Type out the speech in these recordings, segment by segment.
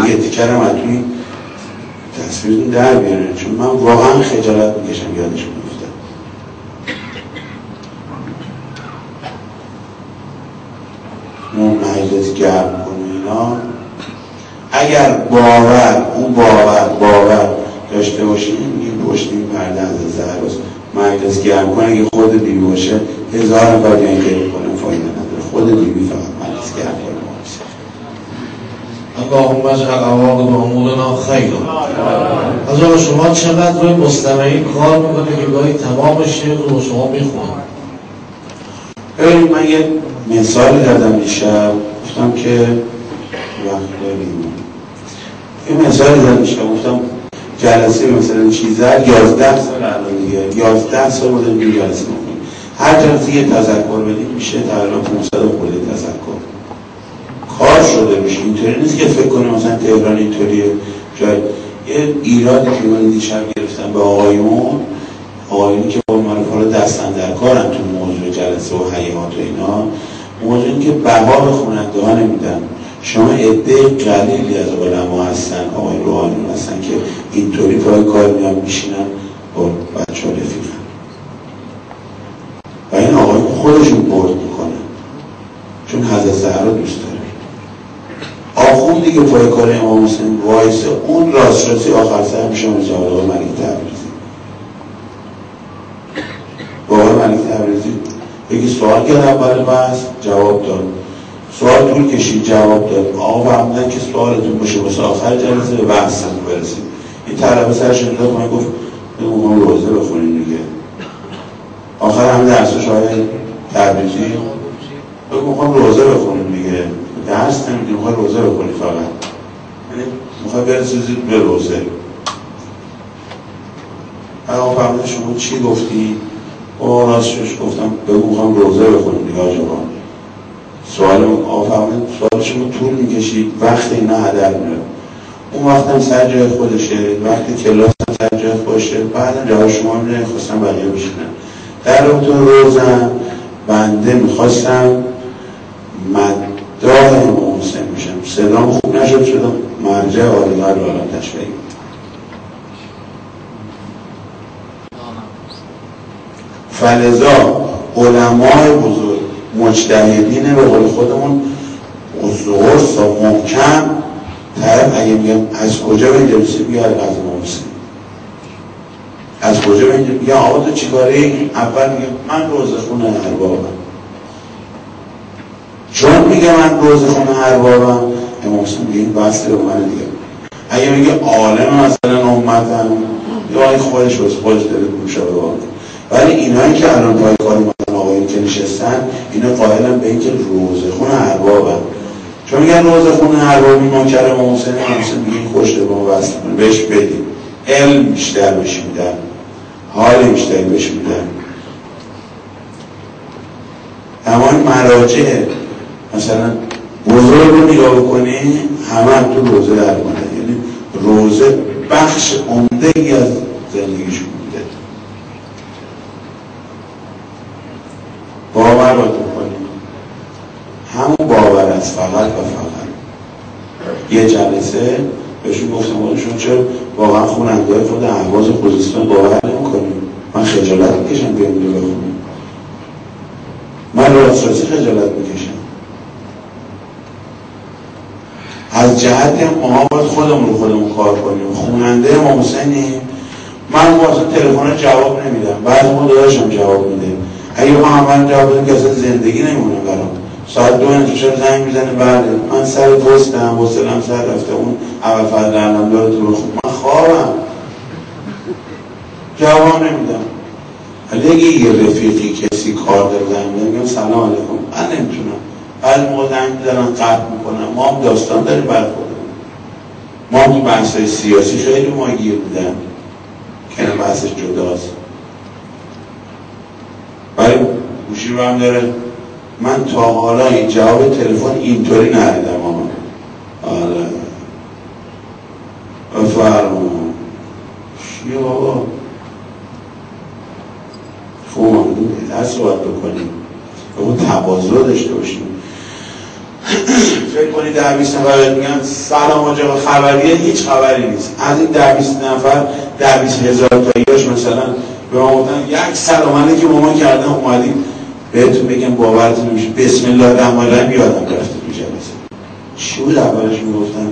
یه تیکرم از توی تصویرتون در بیاره، چون من واقعا خجالت میکشم یادش میفتم. اون مجلس گرم کنه اینا، اگر باور داشته باشیم این پشتیم پرده از زهراست. مجلس گرم کنه اگه خود بیبی باشه 1000 نفر بیان گرم کنه فایده نداره، خود بیبی فقط مجلس گرم کنه. اللهم اجعل عواقب امورنا خیرا. از شما چقدر روی مستمعین کار میکنه که گاهی تمام شعر رو شما میخونن؟ ببینید من یه مثال دادم دیشب، گفتم که وقت داریم، یه مثال دادم دیشب، گفتم جلسه مثلا چیزر 11 سال الان دیگه 11 سال ما داریم جلسه میکنیم، هر جلسه یه تذکر بدیم میشه تقریبا 500 خورده تذکر کار شده میشه. اینطوری نیست که فکر کنیم مثلا تهران اینطوریه. جای یه ایرادی که من دیشب گرفتم به آقایونی که با معرفا رو دستن در کارن تو موضوع جلسه و حیات و اینا، موضوع این که بها به خواننده ها نمیدن. شما عده قلیلی از علما هستن، آقای روحانیون هستن که اینطوری پای کار میان میشینن با بچه ها رفیقن و این آقایون خودشون برد میکنن چون حضرت زهرا دوست داره. آخوندی که پای کار امام حسین وایسه اون راستی آخر سر میشه مثل آقای ملک تبریزی. با آقای ملک تبریزی یکی سوال کرد اول بحث جواب داد، سوال طول کشید جواب داد، آقا فهمیدن که سوالتون باشه واسه آخر جلسه به بحثم برسید. این طلبه سرش انداخت من گفت اون روزه بخونیم دیگه. آخر هم درسش آقای تبریزی میخوام روزه بخونیم دیگه، درس نمیدیم، میخوای روزه بکنی فقط، یعنی میخوای برسید به روزه. آقا فهمیده شما چی گفتی؟ او راستش گفتم بگو میخوام روزه بخونیم دیگه آجابا. سوال آقا فهمیده سوال شما طول میکشید، وقت اینا هدر میره. اون وقت هم سر جای خودشه، وقت کلاس هم سر جای خودشه، بعد جواب شما میره خواستم بقیه بشینن. در رابطه روزم بنده میخواستم مداح امام حسین میشم، صدام خوب نشد، شدم مرجع عالی‌قدر الان تشبیه. فلذا علمای بزرگ مجتهدین به قول خودمون قرص و محکم، طرف اگه میگم از کجا به اینجا رسید بیاره از امام حسین، از کجا به اینجا میگه آقا تو چیکاره این؟ اول میگه من روزخون اربابم، چون میگه من روزخون اربابم امام حسین میگه این بسته به من دیگه. اگه میگه عالم مثلا امتم یا این خودش داره گوشه ببانه. ولی اینایی که الان پای کار مثلا آقایون که نشستن اینا قائلن به اینکه روزخون اربابم، چون میگن روزخون اربابی نوکر امام حسین، امام حسین میگه این خوش به ما وصل کنه، بهش بدیم علم بیشتر بهش میدن، حال بیشتری بهش میدن. اما این مراجع مثلا بزرگ رو نگاه بکنی همه تو روزه در مانده، یعنی روزه بخش عمده ای از زندگیشون بوده. باور باید بکنیم، همون باور است فقط و فقط. یه جلسه بهشون گفتم شما چرا واقعا خواننده های خود اهواز خوزستان باور نمی‌کنیم؟ من خجالت میکشم بیام اینو بخونم، من راستی خجالت میکشم. از جهتی هم ما باید خودمون کار کنیم. خواننده امام حسینیم، من واسه تلفن جواب نمیدم، بعضی ما داداشم جواب میده. اگه ما همه جواب بدیم که اصلا زندگی نمیمونه برام. ساعت 2 انتشار زنگ میزنه بله من سر پستم وصلم سر رفته، اون اول فضل علم داره تو بخون، من خوابم جواب نمیدم. ولی اگه یه رفیقی کسی کار داره زنگ میزنه میگم سلام علیکم، من نمیتونم. بعد موقع زنگ میزنن قطع میکنم. ما هم داستان داریم برخوردیم، ما هم تو بحثای سیاسی خیلی ماگیر بودن که نه بحثش جداست، ولی گوشی رو هم داره. من تا حالا این جواب تلفن اینطوری ندیدم. آره بفرمون چیه بابا خوب بهتر صحبت بکنیم، اون تواضع داشته باشیم. فکر کنید 10-20 نفر میگن سلام آقا خبریه، هیچ خبری نیست. از این 10-20 نفر 10-20 هزار تاییش مثلا به ما گفتن یک سلام علیکم ما کردن اومدیم بهتون بگم باورتون نمیشه بسم الله الرحمن الرحیم یادم رفته تو جلسه. چی بود اولش میگفتن؟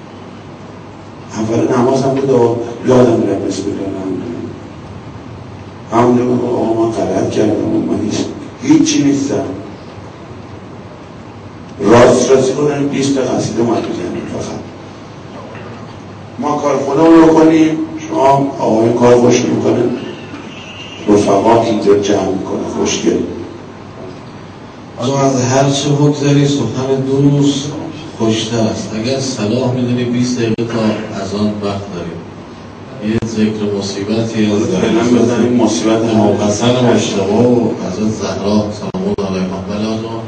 اول نمازم بود یادم رفت بسم الله الرحمن الرحیم. همون آقا من غلط کردم من هیچی نیستم. راستی کنیم 20 قصیده اومد تو ذهنم فقط. ما کار خودمون رو کنیم، شما آقایون کار خوش میکنه، رفقات اینجا جمع میکنه، خوشگل. اما از هر چه بگذاری سخن دوست خوشتر است. اگر صلاح میدونی 20 دقیقه تا از آن وقت داریم یه ذکر مصیبتی از فعلا بزنیم مصیبت حسن مجتبی و حضرت زهرا سلام الله علیها. بله آقا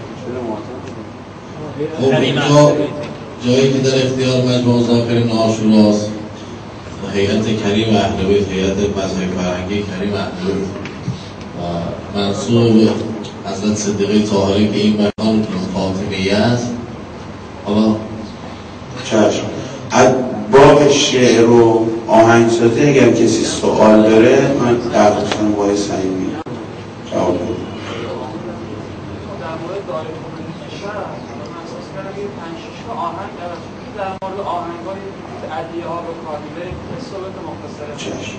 خب اینجا جایی که در اختیار مجموعه ذاکرین عاشوراست و هیئت کریم اهل بیت، هیئت مذهبی فرهنگی کریم اهل بیت و منصوب حضرت صدیقه طاهره که این مکان فاطمیه است. حالا چشم از باب شعر و آهنگسازی اگر کسی سوال داره من در خواستم باید سعیمی جواب بدم. آهنگ در مورد آهنگ‌های عدیه ها و کالیبه صحبت مختصره. چشم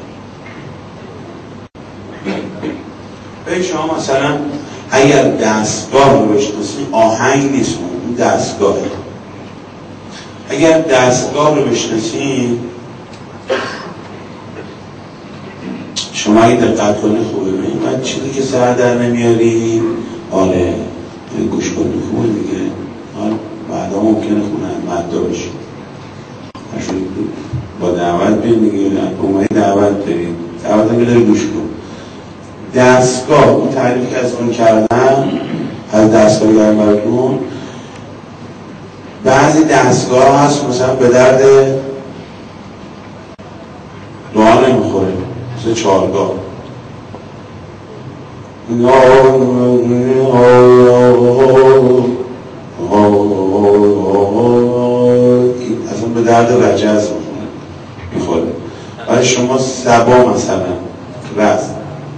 به شما مثلا اگر دستگاه رو بشناسید آهنگ نیست، اون دستگاهه. اگر دستگاه رو بشناسید شما اگه دقت کنید خوبه. این چیزی که سر در نمیاری آره گوش کنید خوبه دیگه. بعدا ممکنه خونه مدده باشه با دعوت بین دیگه اومدی دعوت داریم دعوت هم داری گوش کن. دستگاه اون تعریف که از اون کردن از دستگاه گرم براتون بعضی دستگاه هست مثلا به درد دعا نمیخوره مثل چهارگاه اصلا به درد رجز میخوره. ولی شما سبا مثلا رست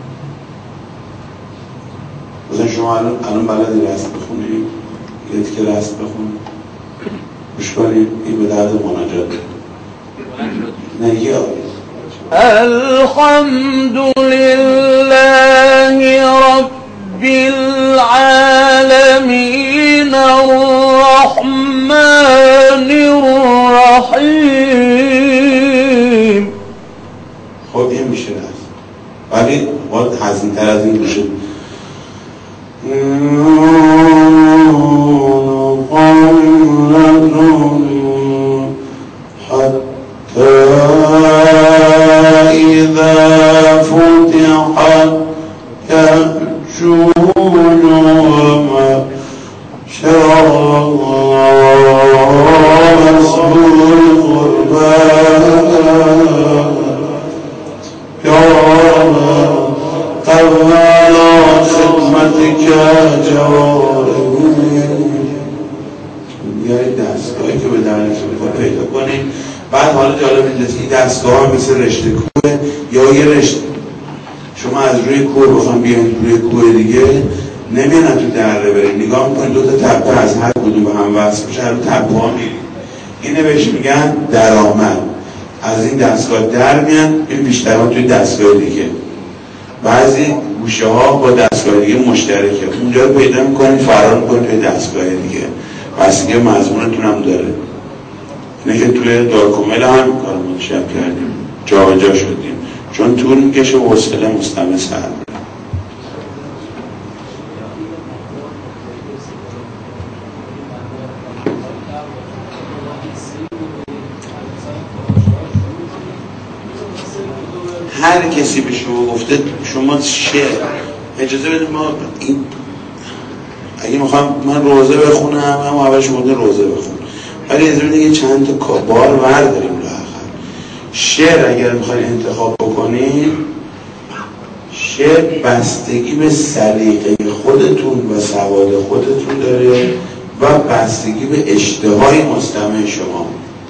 مثلا شما الان بلدی رست بخونی یکی که رست بخونی گوش کنید این به درد مناجات نگی الحمد لله رب العالمين الرحمن الرحیم. خب این میشه رست ولی باید حزین تر از این میشه. حتی اذا فتحت یأجوج دستگاهی که به درنشون میخواد پیدا کنید. بعد حالا جالب اینجاست این دستگاه هم مثل رشته کوه یا یه رشته شما از روی کوه بخوام بیاید روی کوه دیگه نمیان تو دره برید نگاه میکنید دو تا تپه از هر کدوم به هم وصل میشه رو تپه ها میرید. اینه بهش میگن درآمد. از این دستگاه در میان این بیشتران توی دستگاه دیگه. بعضی گوشه ها با دستگاه دیگه مشترکه اونجا رو پیدا میکنید فرار میکنید توی دستگاه دیگه. پس دیگه مضمونتون هم داره. اینه که توی دارکومل هم کار منشب کردیم جا جا شدیم چون طول میکشه و حوصله مستمر سر میره. هر کسی به شما گفته شما شعر اجازه بدید ما این اگه میخوام من روزه بخونم هم اولش بوده روزه بخونم ولی اجازه بدید چند تا بار ورداریم لااقل. شعر اگر میخواین انتخاب بکنید شعر بستگی به سلیقه خودتون و سواد خودتون داره و بستگی به اشتهای مستمع شما.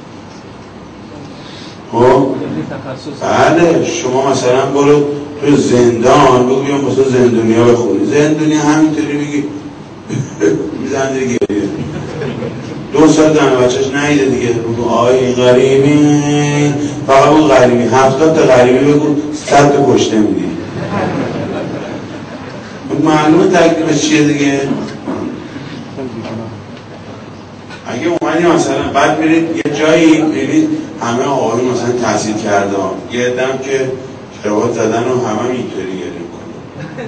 خب بله، شما مثلا برو تو زندان بگو بیام واسه زندونیا بخونی، زندونی همینطوری میگی میزنده دیگه 2 سال دانه بچهش نهیده دیگه، بگو آی غریبی، فقط بگو غریبی، 70 تا غریبی بگو 100 تا کشته میدی. معلومه تکلیفش چیه دیگه. اگه اومدی مثلا بعد میرید یه جایی میرید همه آقایون مثلا تحصیل کرده ها، یه عده‌ام که کراوات زدن و همه اینطوری گریه میکنه،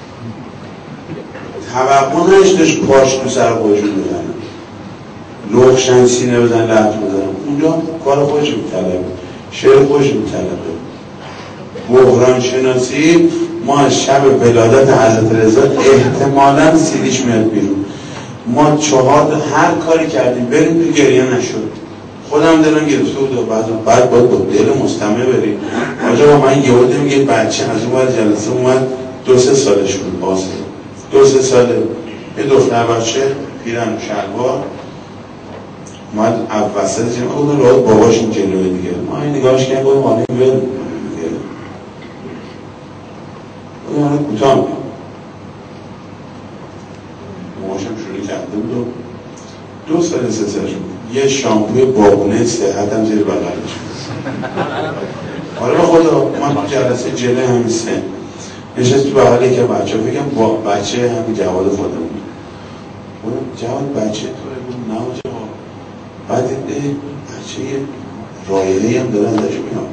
توقع نشتش پاش تو سر خودشون بزنن، لخشن سینه بزن لحظ بزنن، اونجا کار خودش میطلبه، شعر خودش میطلبه. بحران شناسی ما از شب ولادت حضرت رضا احتمالاً سیدیش میاد بیرون. ما 4 هر کاری کردیم بریم تو گریه نشد، خودم دلم گرفته بود، بعد باید با دل مستمع بریم. آجا با من یه بچه از اون باید جلسه اومد 2-3 سالش بود، باسه 2-3 ساله، یه دختر بچه پیرن و شلوار اومد وسط جمعه بود، راحت باباش این جلوه دیگه، ما این نگاهش کنیم باید مانه بیاد دیگه یعنی کوتاه میگم ماشم شروع کرده بود و 2 سال 3 سالش بود، یه شامپوی بابونه صحت هم زیر بغلش بود. آره به خدا من تو جلسه جلوه همین سن نشست تو بغل که بچه بگم با بچه همین جواد خودم بود، جواد بچه توه بود؟ نه جواد. بعد بچه یه رایحه‌ای هم داره ازش میاد،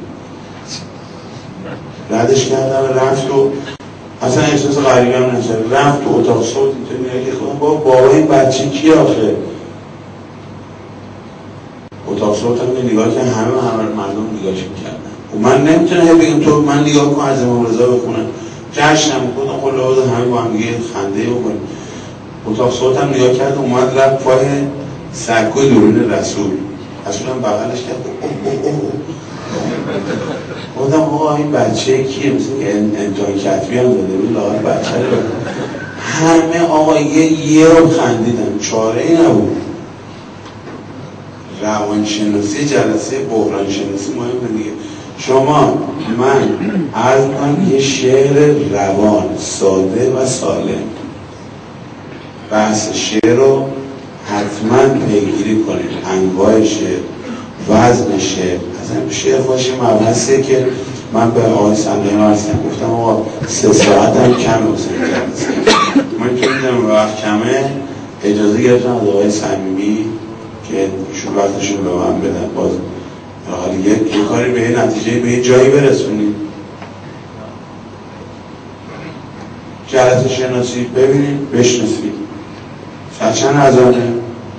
ردش کردم رفت و اصلا احساس غریبی هم نشد، رفت تو اتاق صوت اینطور میگه که خودم بابا این بچه کی آخه؟ اتاق صوت هم نگاه که همه مردم نگاهش میکردن و من نمیتونم بگم تو من نگاه کن از امام رضا بخونم جشنم بکنم خلاوز همه با هم دیگه خنده بکنیم. اتاق صوت هم نگاه کرد اومد رفت پای سکوی درون رسول هم بغلش کرد گفتم آقا این بچه کیه؟ مثل انتهای کتبی هم داده بود لاغر بچه رو همه آقا یه رو خندیدن، چاره ای نبود. روانشناسی جلسه بحران شناسی مهمه دیگه. شما من عرض کنم یه شعر روان ساده و سالم، بحث شعر رو حتما پیگیری کنید، انواع شعر، وزن شعر، اصلا شعر باشه مبحثه که من به آقای صندوقی هستم گفتم آقا 3 ساعت هم کمه حسین جلسه، من چون دیدم وقت کمه اجازه گرفتم از آقای صمیمی که ایشون وقتشون به من بدن، باز حالا یه کاری به یه نتیجه به یه جایی برسونید. جلسه شناسی ببینید بشناسید. چند ازانه؟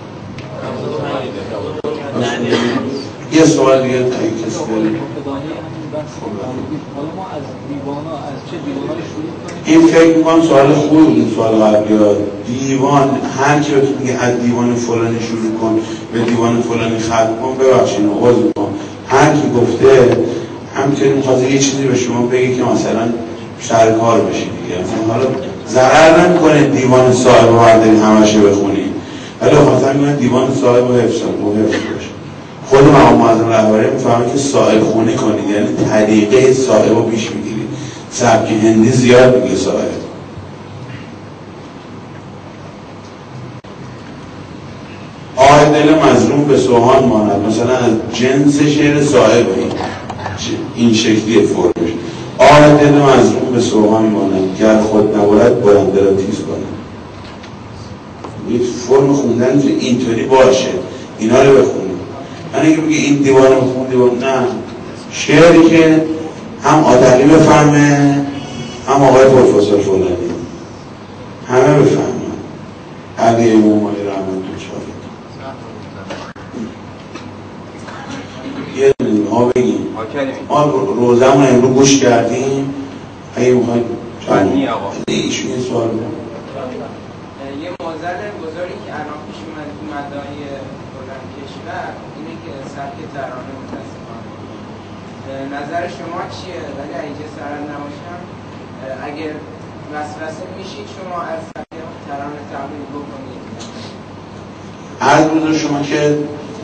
یه سوال دیگه تا این کسی بریم. این فکر میکنم سوال خوبی بود این سوال قبلی ها. دیوان هر کی بهتون میگه از دیوان فلانی شروع کن به دیوان فلانی ختم کن، ببخشید عذر میخوام، هر کی گفته همینطوری میخواد یه چیزی به شما بگه که مثلا سرکار بشید دیگه، مثلا حالا ضرر نمیکنه دیوان صاحب رو بردارید همشه بخونید، ولی خاطر میگن دیوان صاحب رو حفظ باشه. خود مقام معظم رهبری میفهمه که صاحب خونی کنید، یعنی طریقه صاحب رو پیش میگیرید. سبک هندی زیاد میگه صاحب. آه دل مظلوم به سوهان ماند، مثلا از جنس شعر صاحب این شکلی فرمش. آه دل مظلوم به سوهان ماند، گر خود نبولد برنده را تیز کنند. این فرم خوندن اینطوری باشه، اینا رو بخونید. من اگه بگه این دیوان رو بخون دیوان، نه، شعری که هم آدمی بفهمه هم آقای پروفسور فلانی همه بفهمن. علی امام علی رحمت الله یه دونیم ها بگیم ما روزمون امرو گوش کردیم. اگه میخواید ایشون یه سوال بود. یه معضل بزرگی که الان پیش اومد تو مدعای بلند کشور اینه که سبک ترانه متاسفانه. نظر شما چیه؟ ولی اگه سرد نباشم اگر وسوسه میشید شما از سبک ترانه تبدیل بکنید؟ عرض بزرگ شما که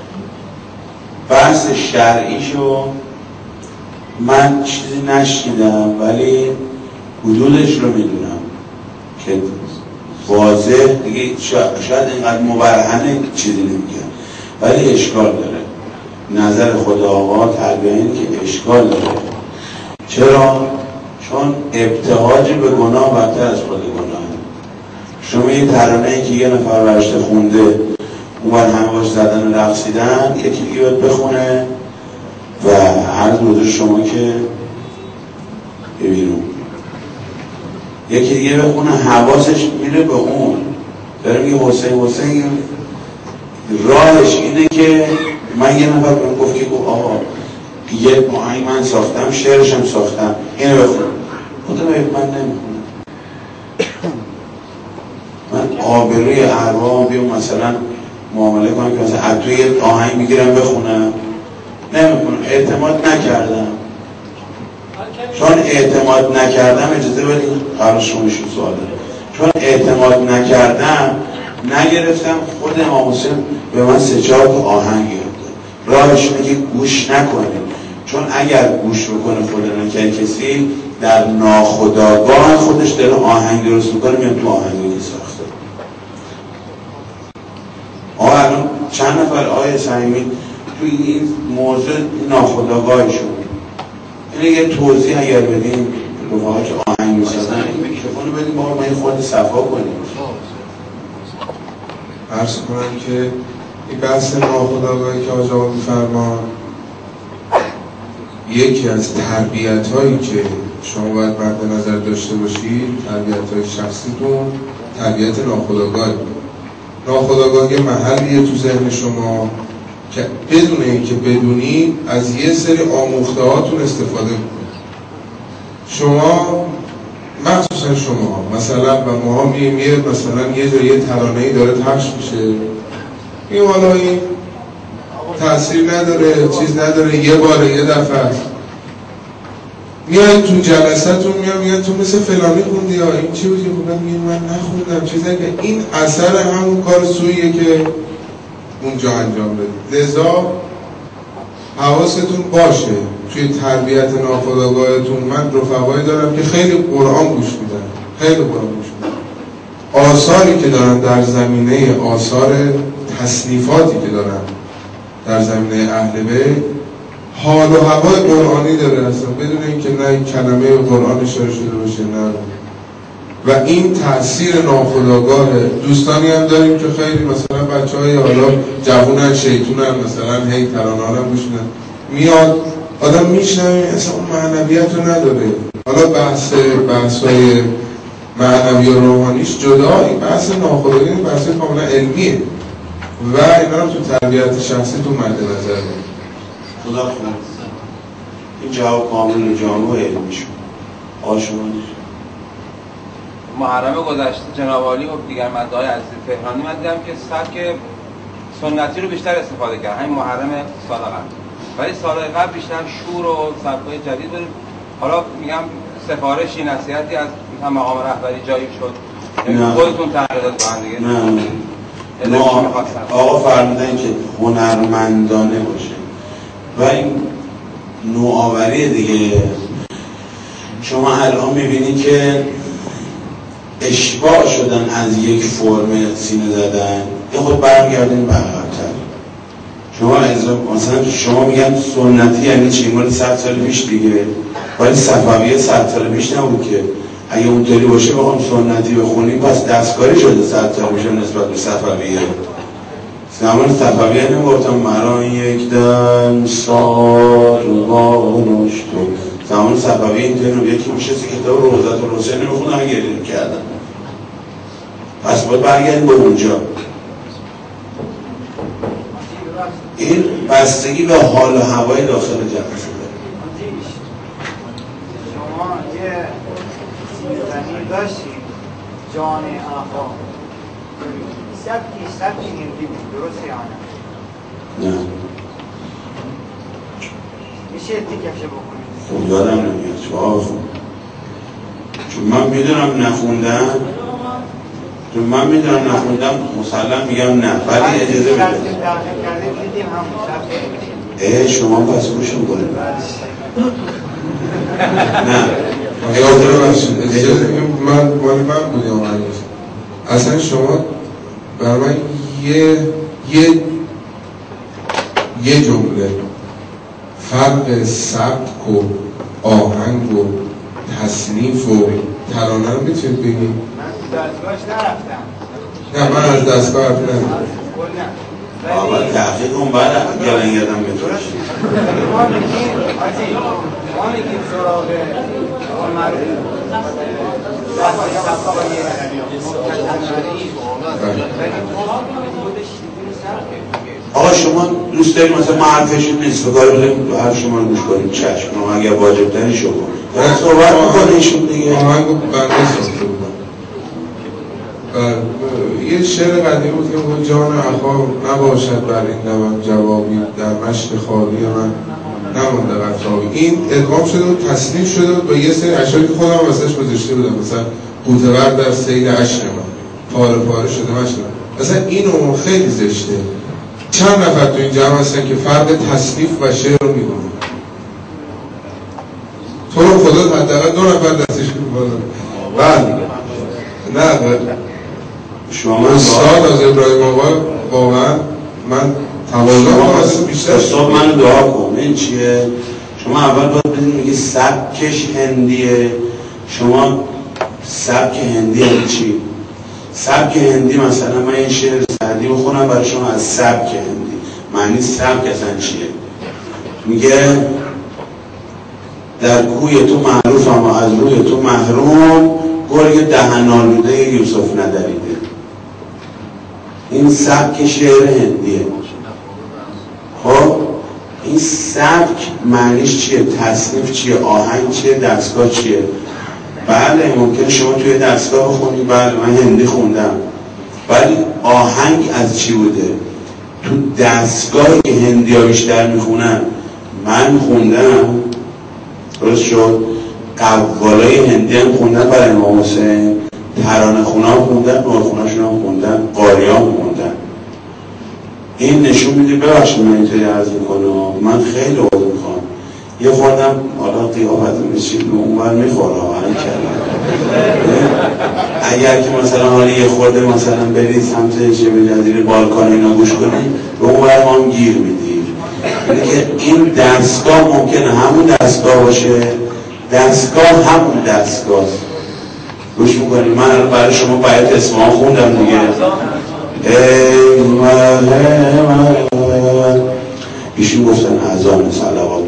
بحث شرعیشو من چیزی نشنیدم ولی حدودش رو میدونم که واضح دیگه شاید اینقدر مبرهنه چیزی نمیگم ولی اشکال داره. نظر خود آقا تربیه اینه که اشکال داره. چرا؟ چون ابتهاج به گناه بدتر از خود گناه. شما یه ترانه‌ای که یه نفر برشته خونده اون بر همه باش زدن و رقصیدن، یکی دیگه باید بخونه و عرض بوده شما که ببینون یکی دیگه بخونه حواسش میره به اون، داره میگه حسین راهش اینه که من یه نفر بهم گفت که آقا یه آهنگ من ساختم، شعرشم ساختم، اینو بخون. گفتم من نمیخونم، من آبروی ارواح بیام مثلا معامله کنم که مثلا از توی آهنگ میگیرم بخونم، نمیخونم. اعتماد نکردم. چون اعتماد نکردم، اجازه بدید قرار شماشون سوال دارم، چون اعتماد نکردم نگرفتم. خود امام حسین به من 3-4 آهنگ گرفته. راهش اینه که گوش نکنیم، چون اگر گوش بکنه خدا نکرد کسی در ناخودآگاه خودش داره آهنگ درست میکنه، میاد تو آهنگی که ساخته. الان چند نفر آیه صمیمی توی این موضوع ناخودآگاهشون اینه یه توضیح اگر بدیم رفاقا که آهنگ میسازن این میکروفونو بدیم با ما یه خورده صفا کنیم. عرض کنم که این بحث ناخودآگاهی که آقا میفرمان یکی از تربیت‌هایی که شما باید مد نظر داشته باشید، تربیت‌های شخصیتون، تربیت ناخودآگاهی. ناخودآگاهی محلیه تو ذهن شما که بدون اینکه بدونید از یه سری آموخته‌هاتون استفاده کنید. شما مخصوصا شما مثلا و ما میگیم مثلا یه جایی ترانه‌ای داره پخش میشه، این حالا این تأثیر نداره، چیز نداره، یه باره یه دفعه میاد تو جلسه‌تون میگن تو مثل فلانی خوندی یا این چی بودی؟ میگم من نخوندم چیزی که این اثر همون کار سویه که اونجا انجام بدید. لذا حواستون باشه توی تربیت ناخودآگاهتون. من رفقایی دارم که خیلی قرآن گوش میدن، خیلی قرآن گوش میدن، آثاری که دارن در زمینه آثار تصنیفاتی که دارن در زمینه اهل بیت حال و هوای قرآنی داره اصلا بدون اینکه نه کلمه قرآن اشاره شده باشه نه. و این تأثیر ناخودآگاه. دوستانی هم داریم که خیلی مثلا بچه‌های حالا جوونن شیطونن مثلا هی ترانه ها هم گوش میدن، میاد آدم میشنوه اصلا اون معنویت رو نداره. حالا بحث‌های معنوی و روحانیش جدا، این بحث ناخودآگاه این بحث کاملا علمیه و اینا رو تو تربیت شخصی تو مد نظر بگیرید. خدا خدا این جواب کامل و جامع و علمی شد. آشمانی محرم گذشته جناب عالی و دیگر مدعای عزیز فهرانی من دیدم که سبک سنتی رو بیشتر استفاده کرد، همین محرم سال قبل، ولی سالهای قبل بیشتر شور و سبک‌های جدید بود. حالا میگم سفارشی نصیحتی از مقام رهبری جایی شد، خودتون تغییر داد با هم دیگه؟ نه آقا فرمودن که هنرمندانه باشه و این نوآوری دیگه. شما الان میبینید که اشباع شدن از یک فرم سینه زدن، یه خود برمیگردین برقبتر. مثلا شما میگن سنتی یعنی چی؟ مال 100 سال پیش دیگه، ولی صفویه 100 سال پیش نبود که. اگه اونطوری باشه بخوام سنتی بخونیم پس دستکاری شده 100 سال پیش نسبت به صفویه. زمان صفویه نمیگفتم مرا یک دم سالوانش تو. زمان صفویه اینطوری رو یکی میشه کتاب روضت الحسین میخونه همه گریه کردن. پس باید برگردیم به اونجا. این بستگی به حال و هوای داخل جلسه داره. شما یه سیزنی داشتید جان آقا سبکی هندی بود، درسته یا نه؟ نه میشه تیکشه بکنید؟ خب یادم نمیاد چون من میدونم نخوندم چون من میدونم نخوندم مسلم میگم نه، ولی اجازه میدم. شما پس گوش میکنید. نه من بودیم اصلا شما برای من یه جمله فرق سبک و آهنگ و تصنیف و ترانه رو میتونید بگید؟ من دستگاهش نرفتم. نه من از دستگاه رفتم. اول تحقیق اون بعد گلنگردم بتونش. ما میگیم سراغ اون معروف دستگاه سبکای مکتنری آقا شما دوست دارید مثلا ما حرفشون نیست و کار بودیم حرف شما رو گوش کنیم چشم ما اگر واجب تری شما باید صحبت میکنه ایشون دیگه آهنگو بنده ساخته بودم یه شعر قدیم بود که جان اخا نباشد بر این لبم جوابی در مشت خالی من نمونده قطرابی. این ادغام شده و تصنیف شده و یه سری اشعاری که خودم واسش گذاشته بودم مثلا قوطه‌ور در سیل عشق من پاره پاره شده مشت مثلا اینو خیلی زشته. چند نفر تو این جمع هستن که فرق تصنیف و شعر رو می‌دونن؟ تو رو خدا حداقل 2 نفر دستش می‌کنن. بله نه شما استاد از ابراهیم آقا واقعا من تواضع بیشتر استاد منو دعا کن. این چیه؟ شما اول باید بدونید میگه سبکش هندیه. شما سبک هندی یعنی چی؟ سبک هندی مثلا من این شعر سعدی بخونم برای شما از سبک هندی. معنی سبک اصلا چیه؟ میگه در کوی تو معروف اما از روی تو محروم گرگ دهن آلوده یوسف ندریده. این سبک شعر هندیه. خب این سبک معنیش چیه؟ تصنیف چیه؟ آهنگ چیه؟ دستگاه چیه؟ بله ممکنه شما توی دستگاه بخونید بله من هندی خوندم ولی آهنگ از چی بوده؟ تو دستگاهی که هندی ها بیشتر میخونن من خوندم درست شد قوالای هندی هم خوندن برای امام حسین ترانه خونا خوندن نورخوناشون هم خوندن قاری هم خوندن. این نشون میده ببخشید من اینطوری عرض میکنم من خیلی عوض میخوام یه خوردم حالا قیافت میشید اونور میخوره این کلم اگر که مثلا حالا یه خورده مثلا برید سمت شبه جزیره بالکان اینا گوش کنید به اونور ما هم گیر میدید. این دستگاه ممکنه همون دستگاه باشه دستگاه همون دستگاه گوش میکنید. من برای شما باید اسمها خوندم دیگه ایشون گفتن اذان صلوات